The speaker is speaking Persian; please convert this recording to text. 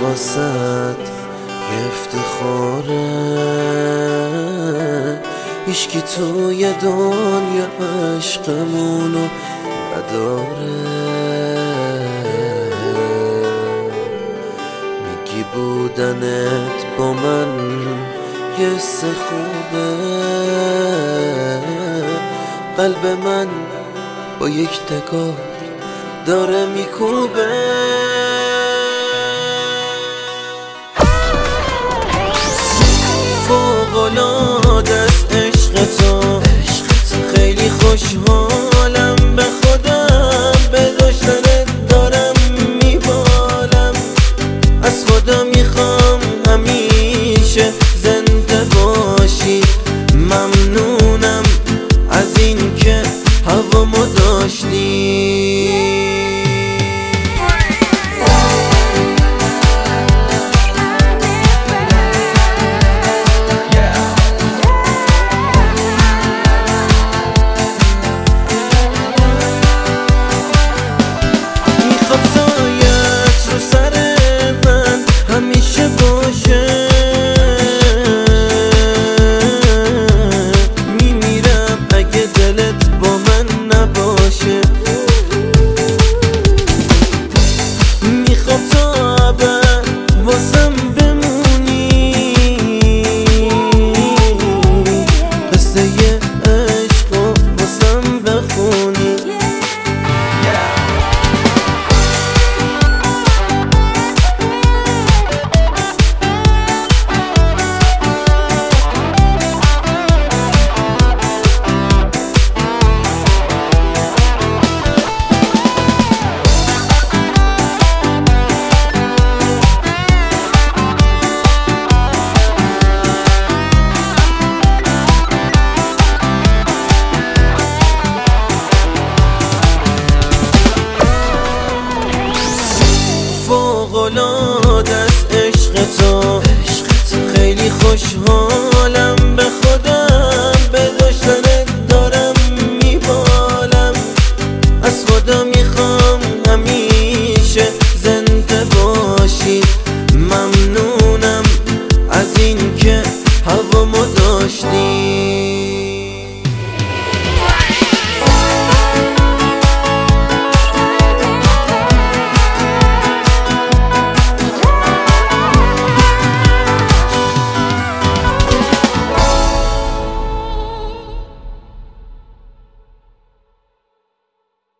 واسد یه افتخاره، هیچکی توی دنیا عشقمونو نداره. میگی بودنت با من یه حس خوبه، قلب من با یک نگاه داره میکوبه. فوق‌العاده است عشق تو، خیلی خوشحالم به خودم، به داشتنت دارم میبالم. از خدا میخوام همیشه زنده باشی، ممنونم از این که هوامو داشتی. فوق‌العاده است عشق تو، خیلی خوشحالم به خودم،